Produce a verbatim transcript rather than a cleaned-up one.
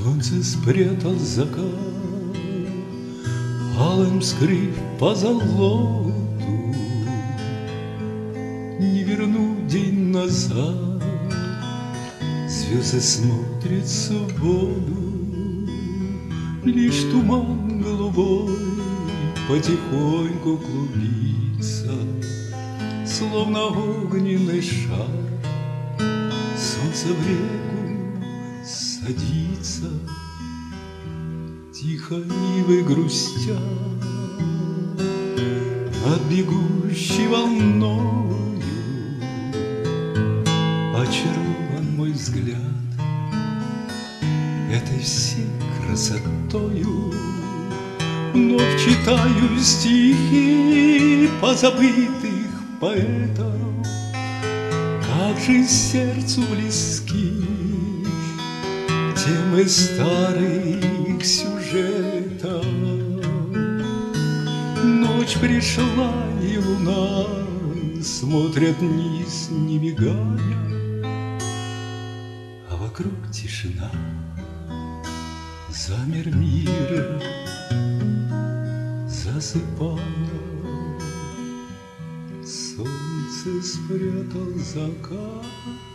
Солнце спрятал закат, алым скрыв по золоту. Не верну день назад, звезды смотрят в воду, лишь туман голубой потихоньку клубится, словно огненный шар. Солнце в реку садится, тихо ивы грустят над бегущей волною. Очарован мой взгляд этой всей красотою, вновь читаю стихи позабытых поэтов. Как же сердцу близки темы старых сюжетов. Ночь пришла, и луна смотрит вниз, не мигая, а вокруг тишина. Замер мир, засыпая. Солнце спрятал закат.